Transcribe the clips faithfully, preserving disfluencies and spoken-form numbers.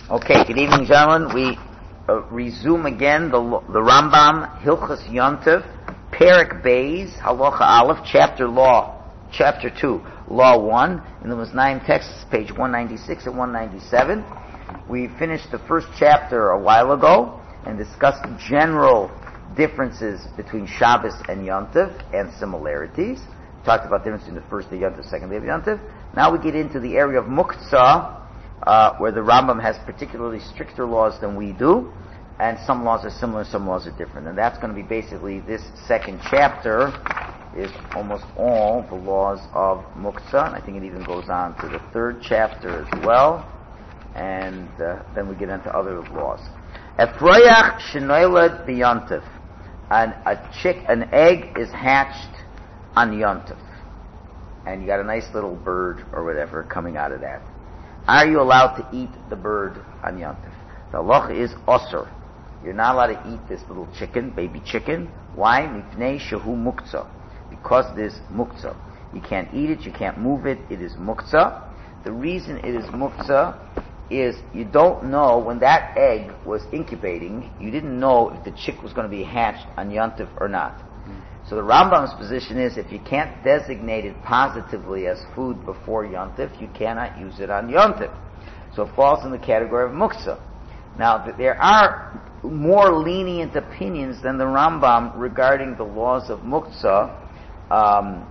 Okay, good evening, gentlemen. We uh, resume again the the Rambam Hilchos Yontiv, Perek Beis, Halacha Aleph, Chapter Law, Chapter Two, Law One, in the Maznaim texts, page one ninety-six and one ninety-seven. We finished the first chapter a while ago and discussed general differences between Shabbos and Yontiv and similarities. Talked about the difference between the first day of Yontiv, second day of Yontiv. Now we get into the area of Muktzah, uh, where the Rambam has particularly stricter laws than we do, and some laws are similar, some laws are different. And that's going to be basically this second chapter is almost all the laws of Muktzah. And I think it even goes on to the third chapter as well. And uh, then we get into other laws. Efroyach shenoilad b'yontiv. And a chick, an egg is hatched on Yontif, and you got a nice little bird or whatever coming out of that. Are you allowed to eat the bird on Yontif? The halacha is osur. You're not allowed to eat this little chicken, baby chicken. Why? Mipnei shehu muktzah. Because it is muktzah. You can't eat it, you can't move it, it is muktzah. The reason it is muktzah is you don't know, when that egg was incubating, you didn't know if the chick was going to be hatched on Yontif or not. So the Rambam's position is, if you can't designate it positively as food before Yontif, you cannot use it on Yontif. So it falls in the category of muktzah. Now, there are more lenient opinions than the Rambam regarding the laws of muktzah, um,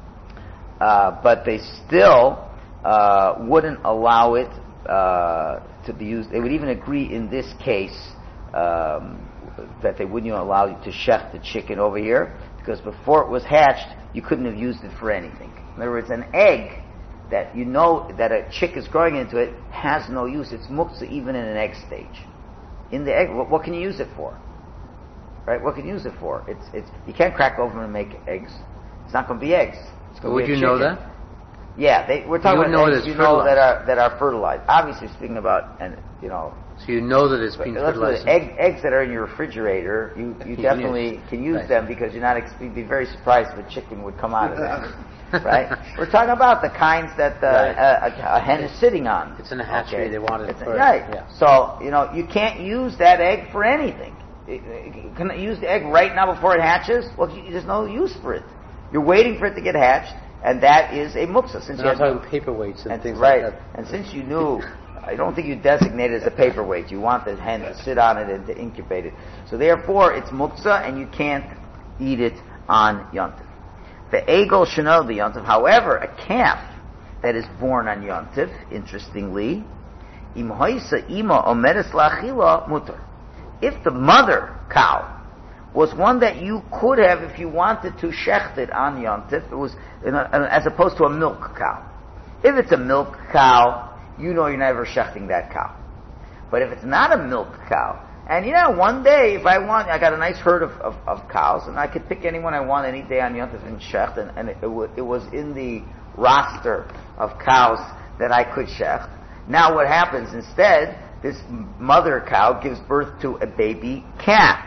uh, but they still uh, wouldn't allow it uh, to be used. They would even agree in this case um, that they wouldn't even allow you to shech the chicken over here, because before it was hatched, you couldn't have used it for anything. In other words, an egg that you know that a chick is growing into it has no use. It's muktzah even in an egg stage. In the egg, what, what can you use it for? Right? What can you use it for? It's it's you can't crack open and make eggs. It's not going to be eggs. It's going to Would be a you chicken. know that? Yeah, they, we're talking you about know eggs that you know fertilized. that are that are fertilized. Obviously, speaking about and you know. So you know that it's being fertilized. Egg, eggs that are in your refrigerator, you, you definitely yes. can use right. them, because you're not. You'd be very surprised if a chicken would come out of that, right? We're talking about the kinds that uh, right. a, a, a hen is sitting on. It's in a hatchery. Okay. They want it it's for right. Yeah. So you know you can't use that egg for anything. Can I use the egg right now before it hatches? Well, there's no use for it. You're waiting for it to get hatched, and that is a muktzah. Since you're talking paperweights and, and things right. like that. And since you knew. I don't think you designate it as a paperweight. You want the hen to sit on it and to incubate it. So therefore, it's muktzah, and you can't eat it on Yontif. The egel shenol b'Yontif. However, a calf that is born on Yontif, interestingly, im hoisa ima omedes la'achila mutar. If the mother cow was one that you could have, if you wanted to, shecht it on Yontif, it was in a, as opposed to a milk cow. If it's a milk cow, you know you're never shechting that cow. But if it's not a milk cow, and you know, one day, if I want, I got a nice herd of, of, of cows, and I could pick anyone I want any day on Yontif and shecht, and, and it, it, w- it was in the roster of cows that I could shecht. Now what happens instead, this mother cow gives birth to a baby calf.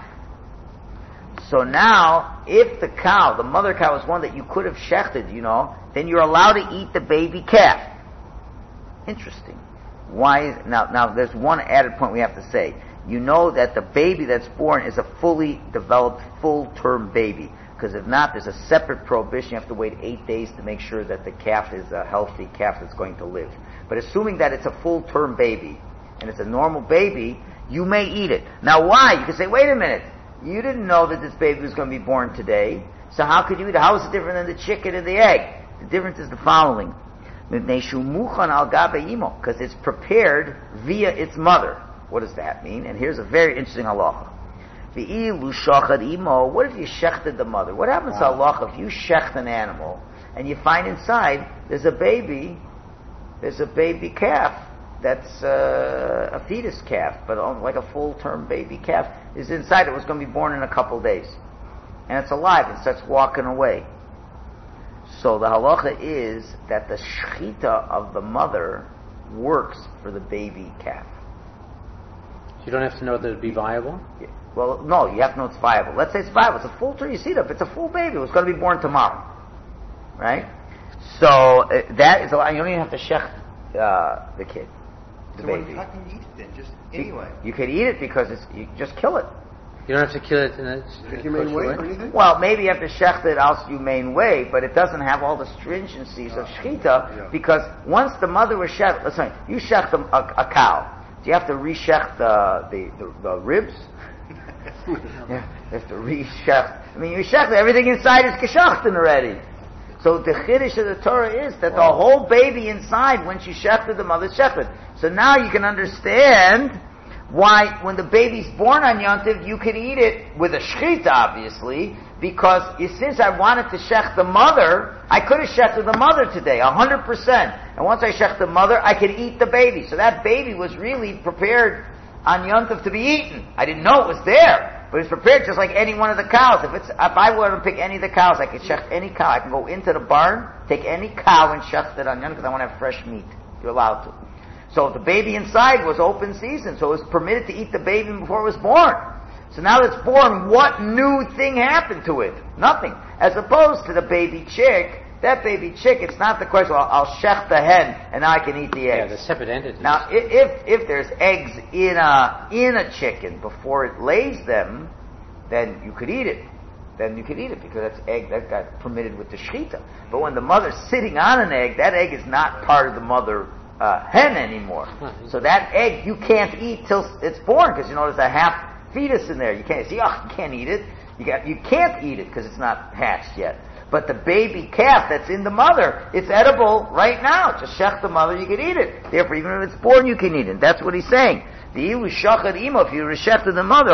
So now, if the cow, the mother cow is one that you could have shechted, you know, then you're allowed to eat the baby calf. Interesting. Why is, now, now there's one added point we have to say. You know that the baby that's born is a fully developed, full-term baby. Because if not, there's a separate prohibition. You have to wait eight days to make sure that the calf is a healthy calf that's going to live. But assuming that it's a full-term baby, and it's a normal baby, you may eat it. Now why? You can say, wait a minute. You didn't know that this baby was going to be born today. So how could you eat it? How is it different than the chicken and the egg? The difference is the following. Because it's prepared via its mother. What does that mean? And here's a very interesting halacha. What if you shechted the mother? What happens to halacha if you shecht an animal and you find inside there's a baby, there's a baby calf that's uh, a fetus calf, but like a full-term baby calf is inside. It was going to be born in a couple of days, and it's alive and starts walking away. So the halacha is that the shechita of the mother works for the baby calf. You don't have to know that it'd be viable? Yeah. Well, no, you have to know it's viable. Let's say it's viable. It's a full term. You see it up. It's a full baby. It's going to be born tomorrow, right? So uh, that is a lot. You don't even have to shech uh, the kid. the so baby. How can you eat it then? Just You- anyway. You, could eat it because it's, you just kill it. You don't have to kill it in a, in Take a your main kosher weight way? or anything? Well, maybe you have to shecht it else you main way, but it doesn't have all the stringencies of shechita Yeah. because once the mother was shecht, listen, you shecht a, a, a cow. Do you have to re-shecht the, the, the, the ribs? Yeah, you have to re-shecht. I mean, you shecht everything inside is geschachten already. So the chiddush of the Torah is that Wow. the whole baby inside, once you shechted, the mother's shechted. So now you can understand why when the baby's born on Yom Tov, you can eat it with a shechita, obviously, because you, since I wanted to shech the mother, I could have shechted the mother today, a hundred percent. And once I shech the mother, I could eat the baby. So that baby was really prepared on Yom Tov to be eaten. I didn't know it was there, but it's prepared just like any one of the cows. If it's, if I were to pick any of the cows, I could shech any cow. I can go into the barn, take any cow and shech it on Yom Tov because I want to have fresh meat. You're allowed to. So the baby inside was open season, so it was permitted to eat the baby before it was born. So now that it's born, what new thing happened to it? Nothing. As opposed to the baby chick, that baby chick, it's not the question, well, I'll shech the hen and now I can eat the Yeah, eggs. the separate entities. Now, i- if if there's eggs in a in a chicken before it lays them, then you could eat it. Then you could eat it because that's egg that got permitted with the shechita. But when the mother's sitting on an egg, that egg is not part of the mother uh, hen anymore. So that egg you can't eat till it's born because you know there's a half fetus in there. You can't see. Oh, you can't eat it. You got you can't eat it because it's not hatched yet. But the baby calf that's in the mother, it's edible right now. Just shech the mother, you can eat it. Therefore, even if it's born, you can eat it. That's what he's saying. The ilu shachad imo, if you reshechted the mother,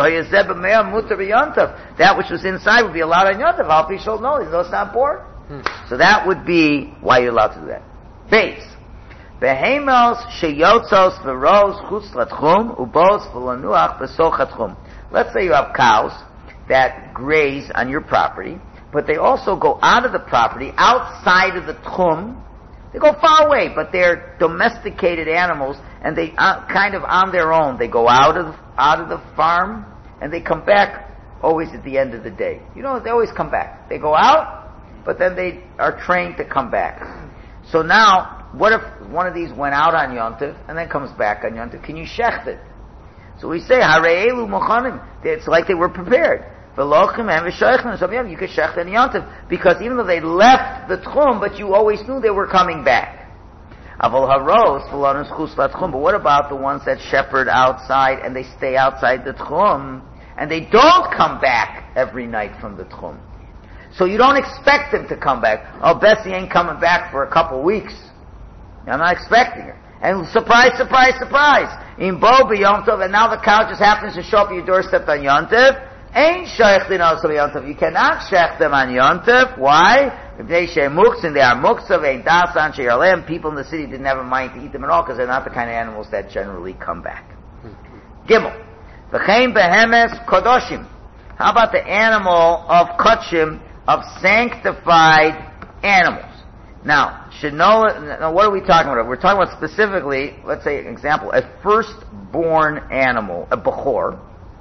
that which was inside would be allowed on yontav. Al pi shol no, even though it's not born. Hmm. So that would be why you're allowed to do that. Base. Behemels sheyotzos v'ros chutz latchum ubos v'lanuach b'soch atchum. Let's say you have cows that graze on your property, but they also go out of the property, outside of the tchum. They go far away, but they're domesticated animals, and they uh, kind of on their own. They go out of out of the farm, and they come back always at the end of the day. You know, they always come back. They go out, but then they are trained to come back. So now, what if one of these went out on Yom Tov and then comes back on Yom Tov? Can you shecht it? So we say, Hare'elu mochanim. It's like they were prepared. V'lochim and v'shoichim. So you could shecht it on Yom Tov because even though they left the tchum, but you always knew they were coming back. Avol haros v'lonos chus latchum. But what about the ones that shepherd outside and they stay outside the tchum and they don't come back every night from the tchum? So you don't expect them to come back. Oh, Bessie ain't coming back for a couple weeks. I'm not expecting her. And surprise, surprise, surprise. In Bo b'Yom Tov, and now the cow just happens to show up at your doorstep on Yom Tov. Ain't sheichtin also Yom Tov. You cannot shecht them on Yom Tov. Why? If they share muktzah, and they are muktzah, ain't dasan sheyarleim. People in the city didn't have a mind to eat them at all because they're not the kind of animals that generally come back. Gimel. V'chein behemes kodoshim. How about the animal of kachim, of sanctified animals? Now, should know, now what are we talking about? We're talking about specifically, let's say an example, a firstborn animal, a bechor,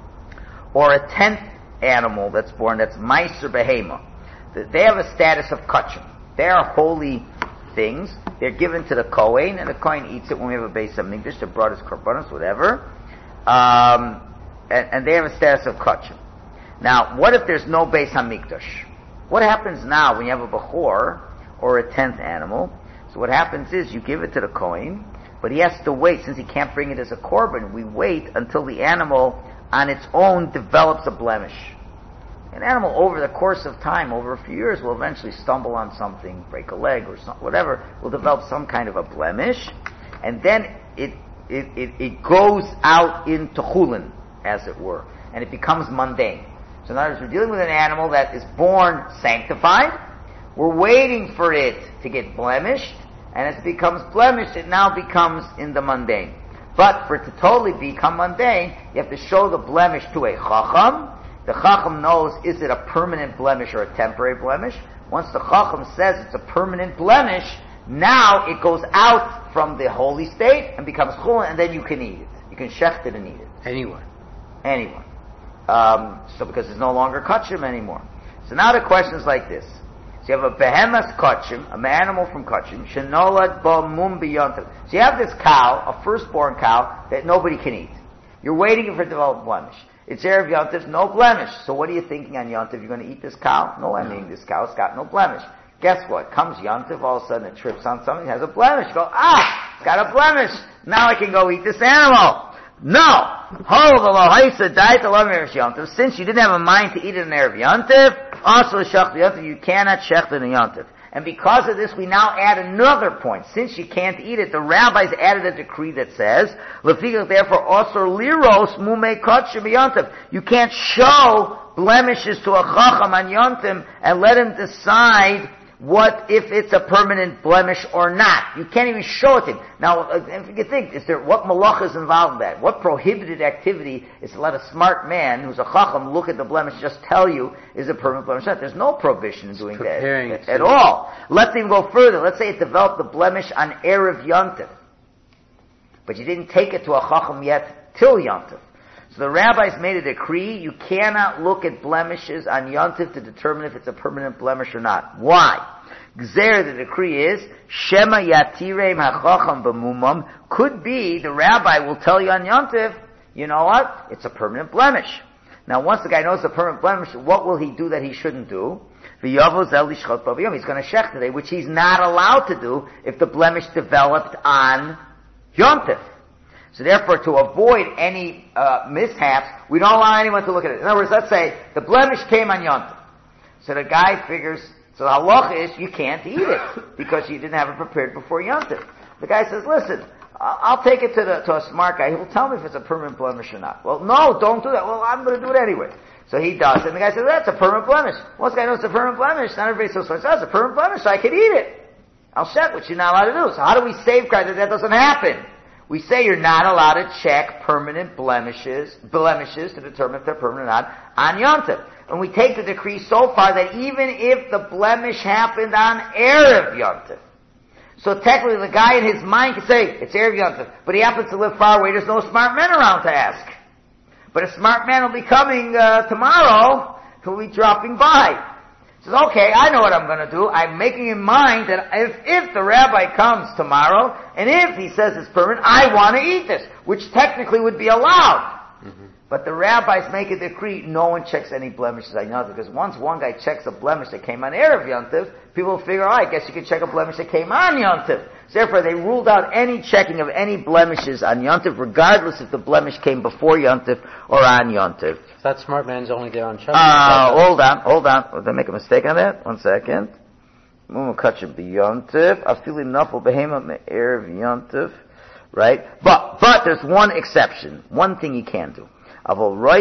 or a tenth animal that's born, that's meiser behema. They have a status of kachim. They are holy things. They're given to the Kohen, and the Kohen eats it when we have a Beis HaMikdash, that brought his korbanos, whatever. Um, and, and they have a status of kachim. Now, what if there's no Beis HaMikdash? What happens now when you have a bechor, or a tenth animal? So what happens is you give it to the Kohen, but he has to wait, since he can't bring it as a korban, we wait until the animal on its own develops a blemish. An animal over the course of time, over a few years, will eventually stumble on something, break a leg or some, whatever, will develop some kind of a blemish, and then it it, it, it goes out into chulin, as it were, and it becomes mundane. So in other words, we're dealing with an animal that is born sanctified. We're waiting for it to get blemished, and as it becomes blemished, it now becomes in the mundane. But for it to totally become mundane, you have to show the blemish to a chacham. The chacham knows, is it a permanent blemish or a temporary blemish? Once the chacham says it's a permanent blemish, now it goes out from the holy state and becomes chulin, and then you can eat it. You can shecht it and eat it. Anyone. Anyone. Um, so because it's no longer kachim anymore. So now the question is like this. So you have a behemoth kachim, an animal from kachim, shenolad bo mum b'yontiv. So you have this cow, a firstborn cow, that nobody can eat. You're waiting for it to develop blemish. It's Erev Yontiv, no blemish. So what are you thinking on Yontiv? You're going to eat this cow? No, I'm eating this cow. It's got no blemish. Guess what? Comes Yontiv, all of a sudden it trips on something, it has a blemish. You go, ah, it's got a blemish. Now I can go eat this animal. No! Since you didn't have a mind to eat it in Erev Yontiv, also Shech Yontiv, you cannot Shech in Yontiv. And because of this, we now add another point. Since you can't eat it, the rabbis added a decree that says, Lefikach, therefore, also liros mumei kachim yontiv. You can't show blemishes to a chacham on yontim and let him decide what if it's a permanent blemish or not. You can't even show it to him. Now, if you think, is there what malach is involved in that? What prohibited activity is to let a smart man who's a chacham look at the blemish and just tell you is a permanent blemish? There's no prohibition in doing that at, at all. Let's even go further. Let's say it developed the blemish on Erev Yontif, but you didn't take it to a chacham yet till Yontif. So the rabbis made a decree, you cannot look at blemishes on Yontif to determine if it's a permanent blemish or not. Why? Gzer, the decree is, Shema Yatireim HaChacham B'mumam, could be, the rabbi will tell you on Yontif, you know what? It's a permanent blemish. Now once the guy knows it's a permanent blemish, what will he do that he shouldn't do? He's going to shech today, which he's not allowed to do if the blemish developed on Yontif. So therefore, to avoid any uh, mishaps, we don't allow anyone to look at it. In other words, let's say the blemish came on Yontif. So the guy figures, so the halacha is you can't eat it because you didn't have it prepared before Yontif. The guy says, listen, I'll take it to the to a smart guy. He will tell me if it's a permanent blemish or not. Well, no, don't do that. Well, I'm going to do it anyway. So he does it. And the guy says, that's a permanent blemish. Once the guy knows it's a permanent blemish, not everybody says, well, that's a permanent blemish, so I can eat it. I'll check, which you're not allowed to do. So how do we safeguard that that doesn't happen? We say you're not allowed to check permanent blemishes, blemishes to determine if they're permanent or not on Yontif. And we take the decree so far that even if the blemish happened on Erev Yontif, so technically the guy in his mind can say, it's Erev Yontif, but he happens to live far away, there's no smart men around to ask. But a smart man will be coming uh, tomorrow, who'll be dropping by. He says, okay, I know what I'm going to do. I'm making in mind that if, if the rabbi comes tomorrow, and if he says it's permanent, I want to eat this, which technically would be allowed. Mm-hmm. But the rabbis make a decree, no one checks any blemishes on Yontif, because once one guy checks a blemish that came on Erev Yontif, people will figure, oh, I guess you can check a blemish that came on Yontif. So therefore, they ruled out any checking of any blemishes on Yontif, regardless if the blemish came before Yontif or on Yontif. That smart man's only there on Shabbos. Uh, hold on, hold on. Did I make a mistake on that? One second. Right? But, but there's one exception. One thing you can do. But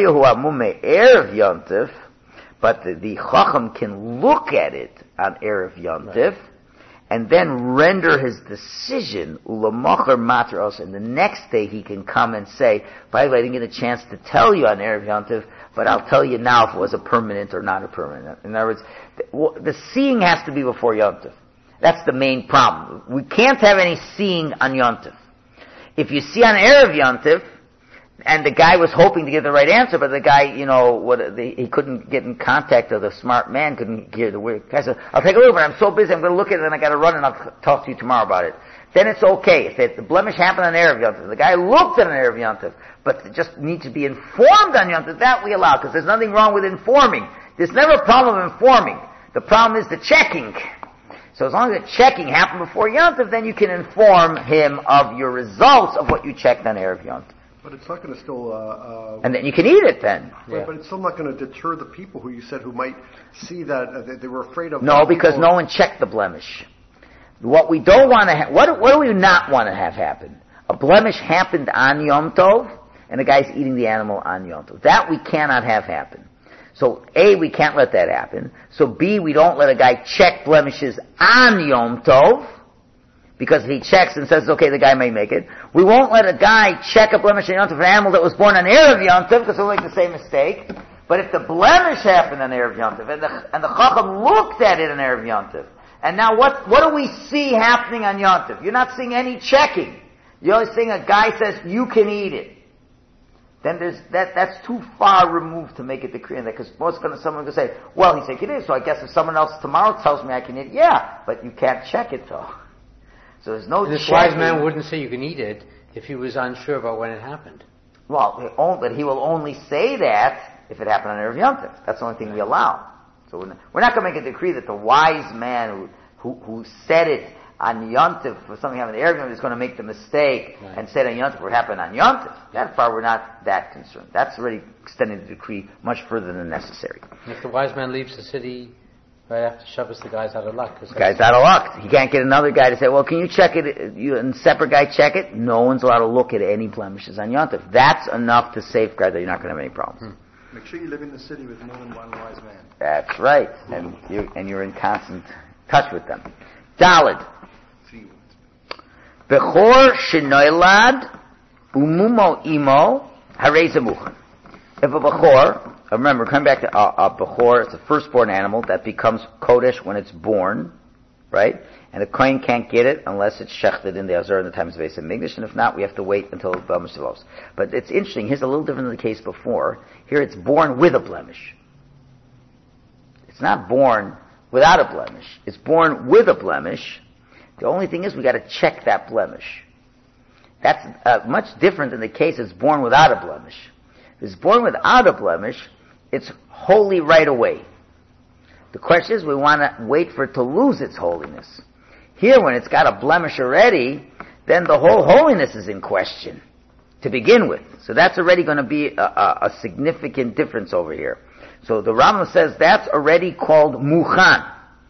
the, the Chacham can look at it on Erev Yontif, right, and then render his decision, ulamacher matros, and the next day he can come and say, by the way, I didn't get a chance to tell you on Erev Yontif, but I'll tell you now if it was a permanent or not a permanent. In other words, the, the seeing has to be before Yontif. That's the main problem. We can't have any seeing on Yontif. If you see on Erev Yontif, and the guy was hoping to get the right answer, but the guy, you know, what the, he couldn't get in contact with the smart man, couldn't hear the word. The guy said, I'll take a look, but I'm so busy, I'm going to look at it, and I got to run, and I'll talk to you tomorrow about it. Then it's okay. If the blemish happened on Erev Yontif, the guy looked at an Erev Yontif, but just need to be informed on Yontif, that we allow, because there's nothing wrong with informing. There's never a problem of informing. The problem is the checking. So as long as the checking happened before Yontif, then you can inform him of your results of what you checked on Erev Yontif. But it's not going to still... Uh, uh, and then you can eat it then. Right, yeah. But it's still not going to deter the people who you said who might see that, uh, they, they were afraid of... No, because people. No one checked the blemish. What we don't want to... Ha- what, what do we not want to have happen? A blemish happened on Yom Tov, and the guy's eating the animal on Yom Tov. That we cannot have happen. So, A, we can't let that happen. So, B, we don't let a guy check blemishes on Yom Tov, because if he checks and says, okay, the guy may make it. We won't let a guy check a blemish on Yom Tov for an animal that was born on Erev Yom Tov, because he'll make the same mistake. But if the blemish happened on Erev Yom Tov, and the, and the Chacham looked at it on Erev Yom Tov, and now what, what do we see happening on Yom Tov? You're not seeing any checking. You're only seeing a guy says, you can eat it. then there's that. That's too far removed to make a decree on that. Because most gonna someone gonna say, "Well, he said it is, so I guess if someone else tomorrow tells me I can eat, yeah, but you can't check it though." So there's no. This wise man wouldn't say you can eat it if he was unsure about when it happened. Well, but he will only say that if it happened on Erev Yom Tov. That's the only thing we allow. So we're not going to make a decree that the wise man who who, who said it on Yom Tov for something happened on Erev Yom Tov is going to make the mistake right. and say it on Yom Tov for it happened on Yom Tov. That far we're not that concerned. That's already extending the decree much further than necessary. If the wise man leaves the city right after Shabbos, the guy's out of luck. The guy's out of luck. He can't get another guy to say, well, can you check it, you, and separate guy check it? No one's allowed to look at any blemishes on Yom Tov. That's enough to safeguard that you're not going to have any problems. Hmm. Make sure you live in the city with more than one wise man. That's right. And, you, and you're in constant touch with them. Daled. Bechor shenoilad umumo imo harei zemuchan. If a bechor, remember, coming back to a, a bechor, it's a firstborn animal that becomes kodesh when it's born, right? And the kohen can't get it unless it's shechted in the azor in the times of Beis Hamikdash, and if not, we have to wait until the blemish. But it's interesting. Here's a little different than the case before. Here, it's born with a blemish. It's not born without a blemish. It's born with a blemish. The only thing is, we got to check that blemish. That's uh, much different than the case it's born without a blemish. If it's born without a blemish, it's holy right away. The question is, we want to wait for it to lose its holiness. Here, when it's got a blemish already, then the whole holiness is in question to begin with. So that's already going to be a, a, a significant difference over here. So the Rambam says that's already called muchan.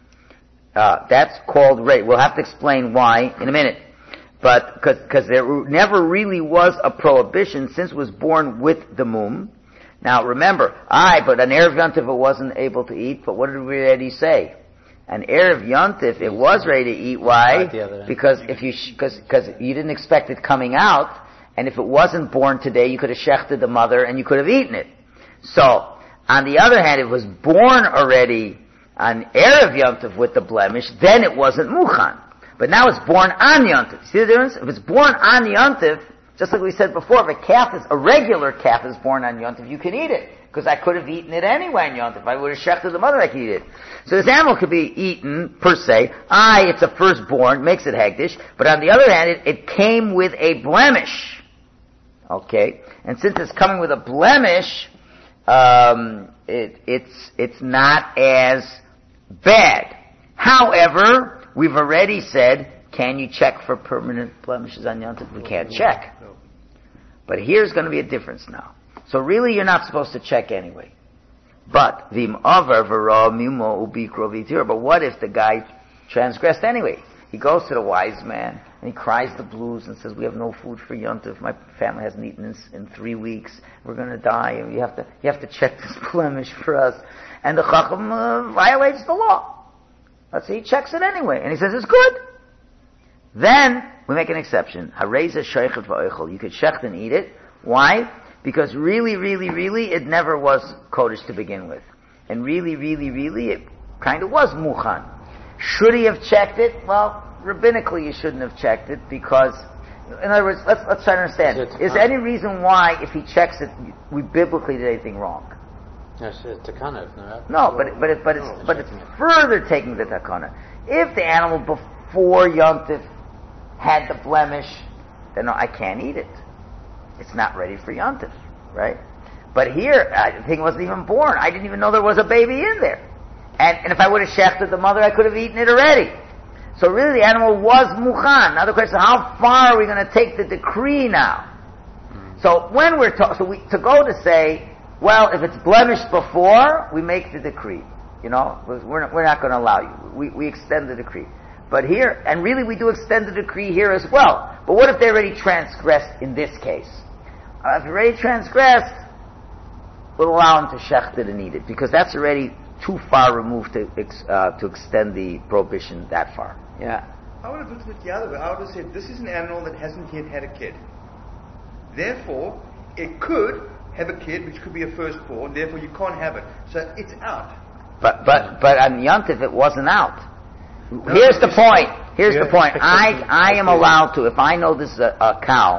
Uh, that's called ready. We'll have to explain why in a minute. But, because because there never really was a prohibition since it was born with the mum. Now remember, I, but an Erev Yom Tov it wasn't able to eat, but what did we already say? An Erev Yom Tov it was ready to eat. Why? Because if you, because, because you didn't expect it coming out, and if it wasn't born today, you could have shechted the mother and you could have eaten it. So, on the other hand, it was born already on Erev Yom Tov with the blemish, then it wasn't muchan. But now it's born on Yom Tov. See the difference? If it's born on Yom Tov, just like we said before, if a calf is, a regular calf is born on Yom Tov, you can eat it. Because I could have eaten it anyway on Yom Tov. If I would have shechted the mother, I could eat it. So this animal could be eaten, per se. Aye, it's a firstborn, makes it hegdish. But on the other hand, it, it came with a blemish. Okay? And since it's coming with a blemish, um, it, it's, it's not as bad. However, we've already said, can you check for permanent blemishes on Yom Tov? We can't check. But here's going to be a difference now. So really, you're not supposed to check anyway. But v'im avar v'ra mimo ubikro v'tir. But what if the guy transgressed anyway? He goes to the wise man and he cries the blues and says, "We have no food for Yom Tov. My family hasn't eaten in, in three weeks. We're going to die, and you have to you have to check this blemish for us." And the chacham uh, violates the law. Let's say he checks it anyway, and he says it's good. Then we make an exception. Hareza sheichet va'oichel. You could shecht and eat it. Why? Because really, really, really, it never was kodesh to begin with. And really, really, really, it kind of was muchan. Should he have checked it? Well, rabbinically you shouldn't have checked it because, in other words, let's let's try to understand. Is there any reason why, if he checks it, we biblically did anything wrong? Yes, it's takana. No, but it, but it, but it's no, but it's further taking the takana. If the animal before Yom Tov had the blemish, then no, I can't eat it. It's not ready for Yom Tov, right? But here, uh, the thing wasn't even born. I didn't even know there was a baby in there. And, and if I would have shechted the mother, I could have eaten it already. So really, the animal was muchan. Now the question is, how far are we going to take the decree now? Mm-hmm. So when we're ta- so we, to go to say, well, if it's blemished before, we make the decree. You know, we're not, we're not going to allow you. We, we extend the decree. But here, and really we do extend the decree here as well. But what if they already transgressed in this case? Uh, if they already transgressed, we'll allow them to shecht it and eat it, because that's already too far removed to uh, to extend the prohibition that far. Yeah. I would have looked at it the other way. I would have said, this is an animal that hasn't yet had a kid. Therefore, it could have a kid, which could be a firstborn. Therefore, you can't have it. So it's out. But but but on Yom Tov, it wasn't out. No, Here's the point. Here's the point. I I am allowed to, if I know this is a, a cow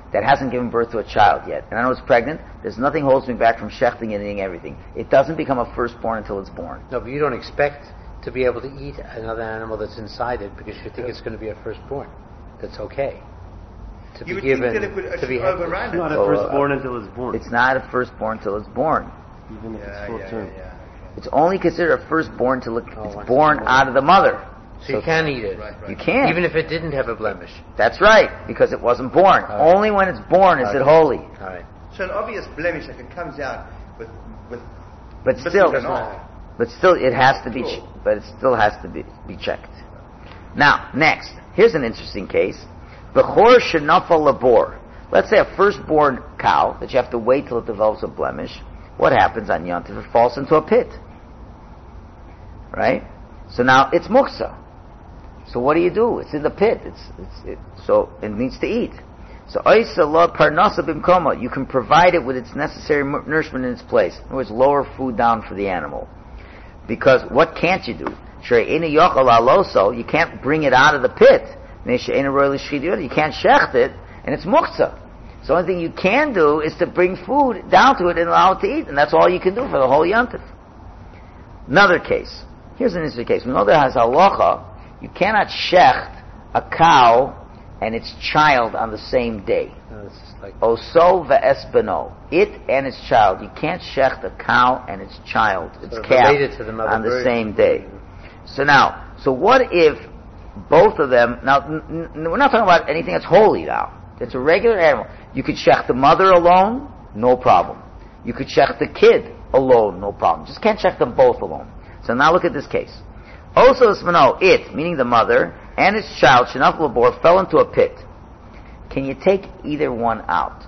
that hasn't given birth to a child yet, and I know it's pregnant, there's nothing holds me back from shechting and eating everything. It doesn't become a firstborn until it's born. No, but you don't expect to be able to eat another animal that's inside it because you think it's going to be a firstborn. That's okay. To You be would given, think that it would to be overrun It's it. not a So, uh, firstborn until it's born. It's not a firstborn until it's born. Even if Yeah, it's full yeah, term. yeah, yeah. It's only considered a firstborn till it- Oh, it's once born it's born. out of the mother. So you can eat it. Right, right. You can't. Even if it didn't have a blemish. That's right, because it wasn't born. All right. Only when it's born is it Okay. holy. All right. So an obvious blemish, like it comes out with with But missing still, an eye. but still, it has to be. Ch- but it still has to be be checked. Now, next, here's an interesting case: Bechor shenafal labor. Let's say a firstborn cow that you have to wait till it develops a blemish. What happens on Yom Tov? It falls into a pit, right? So now it's muksa. So what do you do? It's in the pit. It's, it's it, so it needs to eat. So oisa lo parnasa bimkoma. You can provide it with its necessary nourishment in its place. In other words, lower food down for the animal. Because what can't you do? She'eina yochal aloso. You can't bring it out of the pit. She'eina roy l'shchidiyot. You can't shecht it, and it's muksa. So the only thing you can do is to bring food down to it and allow it to eat, and that's all you can do for the whole yontif. Another case. Here's an interesting case. We know there has halacha. You cannot shecht a cow and its child on the same day. No, it's just like Oso ve'esbeno. It and its child. You can't shecht a cow and its child, its Sort of calf, related to the mother on the bird. same day. So now, so what if both of them, now, n- n- we're not talking about anything that's holy now. It's a regular animal. You could shecht the mother alone, no problem. You could shecht the kid alone, no problem. Just can't shecht them both alone. So now look at this case. Also, it, meaning the mother, and its child, Shenaf Labor, fell into a pit. Can you take either one out?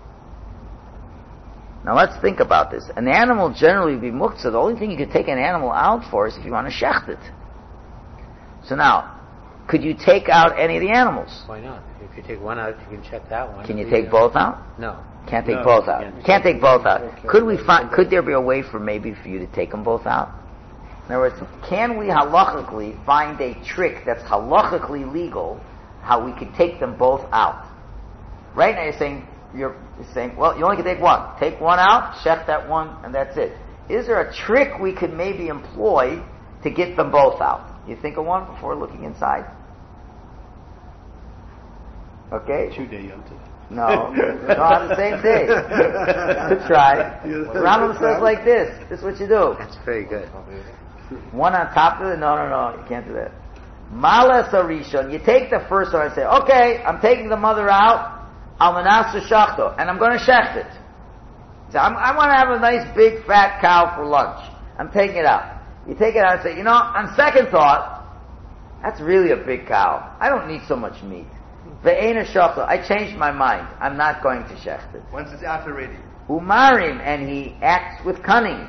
Now let's think about this. An animal generally would be muktzah. The only thing you could take an animal out for is if you want to shecht it. So now, could you take out any of the animals? why not? If you take one out, you can check that one. Can you The, take uh, both out? No. Can't take No, both you out. can't. Can't take both out. Could we find? Could there be a way for maybe for you to take them both out? In other words, can we halachically find a trick that's halachically legal, how we could take them both out? Right now, you're saying you're saying, well, you only can take one. Take one out, shech that one, and that's it. Is there a trick we could maybe employ to get them both out? You think of one before looking inside? Okay. Two day Yom Tov. No, no, on the same day. Good try. The Rambam says like this. This is what you do. That's very good. One on top of it. No, no, no. You can't do that. Malas Arishon. You take the first one and say, okay, I'm taking the mother out. Almanas shachto, and I'm going to shecht it. So I'm, I want to have a nice big fat cow for lunch. I'm taking it out. You take it out and say, you know, on second thought, that's really a big cow. I don't need so much meat. Ve'ena shachto. I changed my mind. I'm not going to shecht it. Once it's out already. Umarim, and he acts with cunning.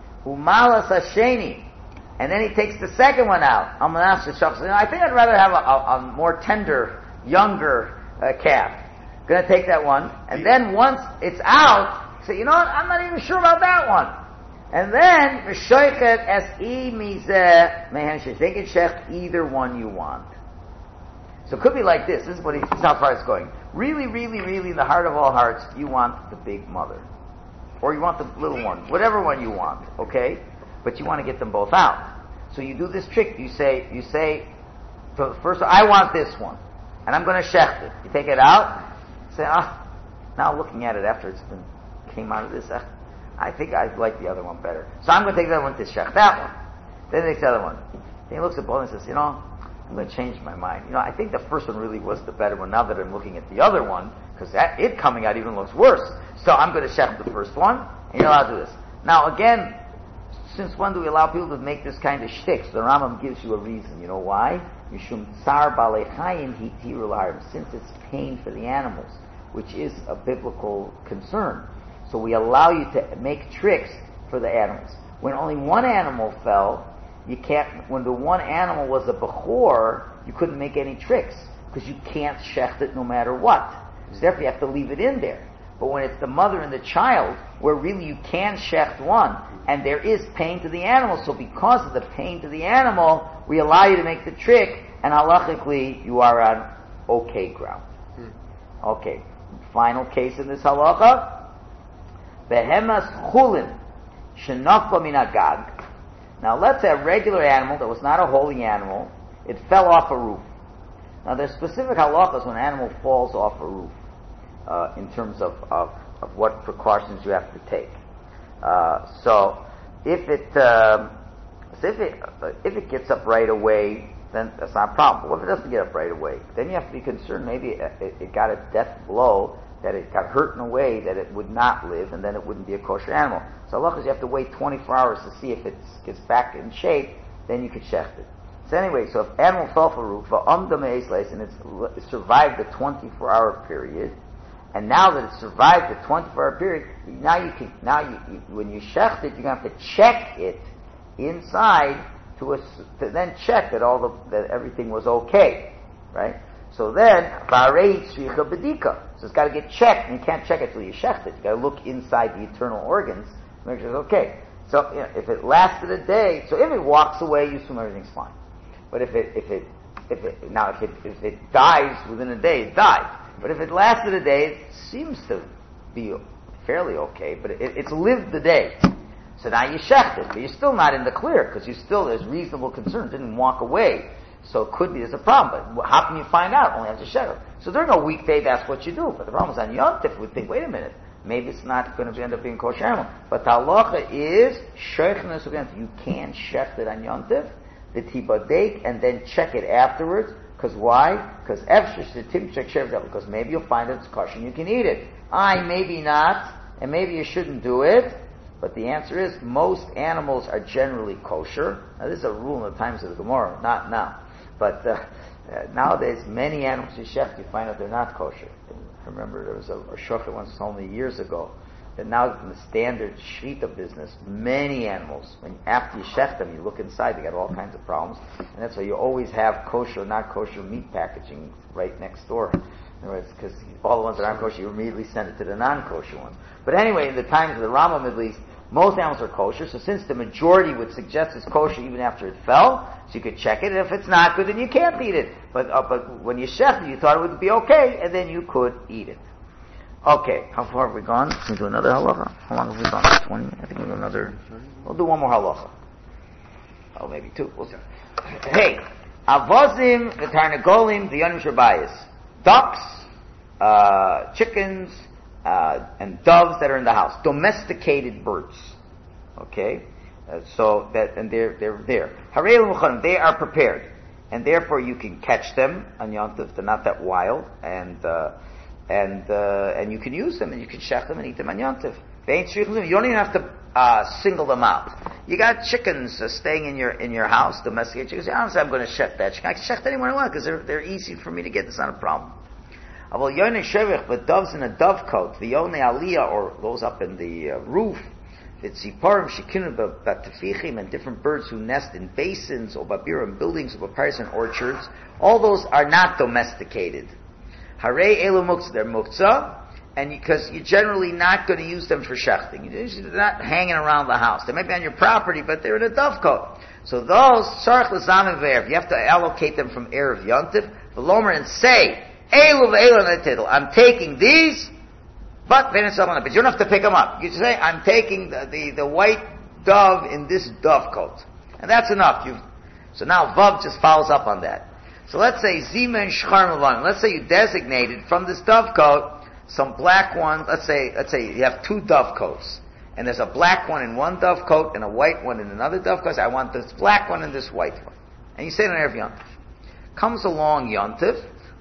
Umalas hasheni, and then he takes the second one out. Almanas shachto. You know, I think I'd rather have a, a, a more tender, younger uh, calf. Going to take that one, and then once it's out, say, you know what? I'm not even sure about that one. And then v'shoichet es I mizeh mehen shesh. They can shecht either one you want. So it could be like this. This is what he, this is how far it's going. Really, really, really, in the heart of all hearts, you want the big mother, or you want the little one, whatever one you want. Okay, but you want to get them both out. So you do this trick. You say, you say, so first, I want this one, and I'm going to shecht it. You take it out. Say, ah, now looking at it after it's been came out of this, uh, I think I like the other one better. So I'm going to take that one to shech that one. Then he takes the other one. Then he looks at both and says, you know, I'm going to change my mind. You know, I think the first one really was the better one. Now that I'm looking at the other one, because that it coming out even looks worse. So I'm going to shech the first one, and you're allowed to do this. Now again, since when do we allow people to make this kind of shtick? So the Rambam gives you a reason. You know why? Mishum tsar balei chayim hitiru l'harim. Since it's pain for the animals, which is a biblical concern. So we allow you to make tricks for the animals. When only one animal fell, you can't, when the one animal was a bechor, you couldn't make any tricks, because you can't shecht it no matter what. So therefore you have to leave it in there. But when it's the mother and the child, where really you can shecht one, and there is pain to the animal, so because of the pain to the animal, we allow you to make the trick, and halachically you are on okay ground. Okay. final case in this halacha. Behemas chulin shenafla min agag. Now let's say a regular animal that was not a holy animal, it fell off a roof. Now there's specific halachas when an animal falls off a roof, uh, in terms of, of, of what precautions you have to take. Uh, so if it, um, so if it, uh, if it gets up right away, then that's not a problem. But what if it doesn't get up right away? Then you have to be concerned maybe it, it, it got a death blow, that it got hurt in a way that it would not live, and then it wouldn't be a kosher animal. So halachas, you have to wait twenty-four hours to see if it gets back in shape, then you could shecht it. So anyway, so if animal fell off a roof, and it's, it survived the twenty-four hour period, and now that it survived the twenty-four hour period, now you can, now you, you, when you shecht it, you're going to have to check it inside to, a, to then check that all the, that everything was okay, right? So then, so it's got to get checked, and you can't check it till you shecht it. You got to look inside the internal organs, make sure it's okay. So, you know, if it lasted a day, so if it walks away, you assume everything's fine. But if it, if it, if it, now if it, if it dies within a day, it died. But if it lasted a day, it seems to be fairly okay, but it, it's lived the day. So now you shecht it, but you're still not in the clear, because you still, there's reasonable concern, it didn't walk away. So it could be there's a problem, but how can you find out? Only have to shecht it. So during a weekday, that's what you do. But the problem is on Yom Tov, we think, wait a minute, maybe it's not going to end up being kosher animal. But the halacha is, you can't shecht it on Yom Tov, the tibadek, and then check it afterwards. Because why? Because because maybe you'll find it's kosher and you can eat it. I maybe not, and maybe you shouldn't do it. But the answer is, most animals are generally kosher. Now this is a rule in the times of the Gemara, not now. But uh, uh, nowadays, many animals you shecht, you find out they're not kosher. I remember there was a, a shochet once told me years ago that now in the standard shechita business, many animals, when after you shecht them, you look inside, they got all kinds of problems, and that's why you always have kosher, not kosher meat packaging right next door. In other words, because all the ones that aren't kosher, you immediately send it to the non-kosher ones. But anyway, in the times of the Rambam at least, most animals are kosher, so since the majority would suggest it's kosher even after it fell, so you could check it, and if it's not good, then you can't eat it. But uh, but when you shecht it, you thought it would be okay, and then you could eat it. Okay, how far have we gone? Can we do another halacha? How long have we gone? twenty? I think we'll do another, we'll do one more halacha. Oh, maybe two. We'll see. Hey, avozim, the tarnagolim, the yonim sherbayis. Ducks, uh, chickens, uh, and doves that are in the house. Domesticated birds. Okay? Uh, so that, and they're, they're there. They are prepared. And therefore you can catch them on Yom Tov. They're not that wild. And, uh, and, uh, and you can use them and you can shecht them and eat them on Yom Tov. You don't even have to, uh, single them out. You got chickens uh, staying in your, in your house, domesticated chickens. I don't say I'm going to shecht that chicken. I can shecht anyone I want because they're, they're easy for me to get. It's not a problem. But doves in a dovecote, the yonei aliyah, or those up in the uh, roof, it's ziparim shekinu b'tafichim, and different birds who nest in basins, or babirim buildings, or bapiris in orchards. All those are not domesticated. Harei elu muktzah, they're muktzah, and because you're generally not going to use them for shechting. They're not hanging around the house. They might be on your property, but they're in a dovecote. So those tzarich l'zamim ve'erev, you have to allocate them from erev yontif, v'lomer, and say, Elu ve'elu netidl, I'm taking these, but but you don't have to pick them up. You just say, I'm taking the, the, the white dove in this dovecote. And that's enough. You've, so now Vav just follows up on that. So let's say Zima and Shchar Mavanim. Let's say you designated from this dovecote some black ones. Let's say let's say you have two dovecotes. And there's a black one in one dovecote and a white one in another dovecote. I want this black one and this white one. And you say it on Erev Yontif. Comes along Yontif,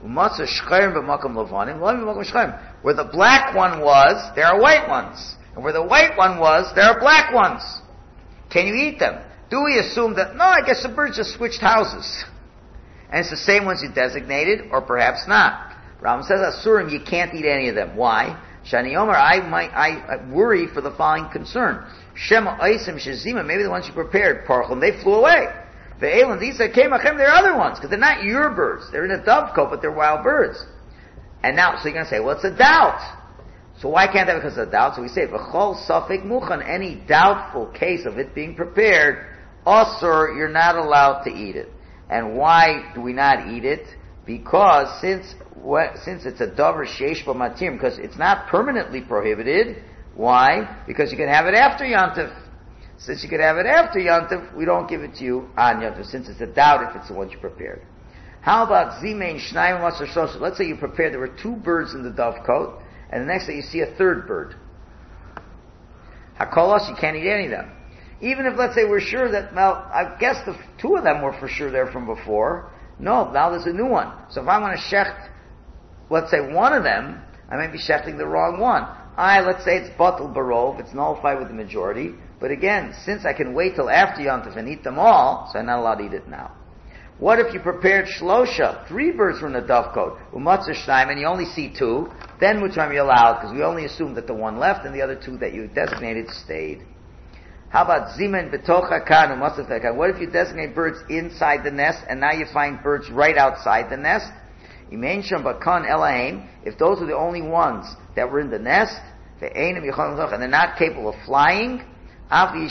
where the black one was, there are white ones. And where the white one was, there are black ones. Can you eat them? Do we assume that, no, I guess the birds just switched houses. And it's the same ones you designated, or perhaps not. Ram says, Asurim, you can't eat any of them. Why? Shani Omer, I might, I worry for the following concern. Shema Aisim Shazima, maybe the ones you prepared, Parchim, they flew away. The Elon, these are Kemachem, they're other ones, because they're not your birds. They're in a dovecote, but they're wild birds. And now, so you're going to say, well, it's a doubt. So why can't that? Because of a doubt. So we say, V'chol Safek Muchan, any doubtful case of it being prepared, Asur, you're not allowed to eat it. And why do we not eat it? because since what, since it's a davar sheish bo matir, because it's not permanently prohibited. Why? Because you can have it after Yantif. Since you can have it after Yantif, we don't give it to you on Yantif, since it's a doubt if it's the one you prepared. How about Zimein Shnayim Masar Shlosh? Let's say you prepared, there were two birds in the dovecote, and the next day you see a third bird. Hakolos, you can't eat any of them. Even if, let's say, we're sure that, well, I guess the two of them were for sure there from before. No, now there's a new one. So if I want to shecht, let's say, one of them, I might be shechting the wrong one. I, let's say it's batul barov, it's nullified with the majority. But again, since I can wait till after Yontif and eat them all, so I'm not allowed to eat it now. What if you prepared shlosha, three birds from the dovecote, umatzah shnaim, and you only see two? Then which one are you allowed? Because we only assume that the one left and the other two that you designated stayed. How about zimen betocha kan umatzah tekan? What if you designate birds inside the nest and now you find birds right outside the nest? Imein sham bakan elaim. If those are the only ones that were in the nest, and they're not capable of flying, even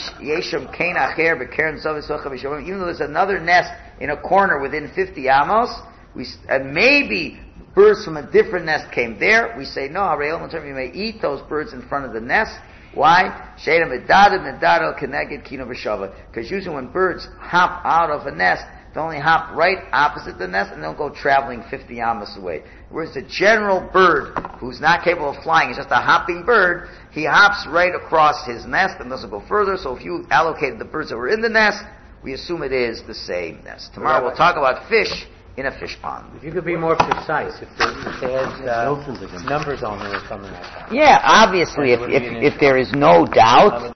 though there's another nest in a corner within fifty amos, we, and maybe birds from a different nest came there, we say, no, you may eat those birds in front of the nest. Why? Because usually when birds hop out of a nest, they only hop right opposite the nest and don't go traveling fifty amos away. Whereas the general bird who's not capable of flying is just a hopping bird, he hops right across his nest and doesn't go further. So if you allocated the birds that were in the nest, we assume it is the same nest. Tomorrow we'll talk about fish in a fish pond. If you could be more precise, if they, if they had uh, numbers on there or something like that. Yeah, obviously, if, if, if there is no doubt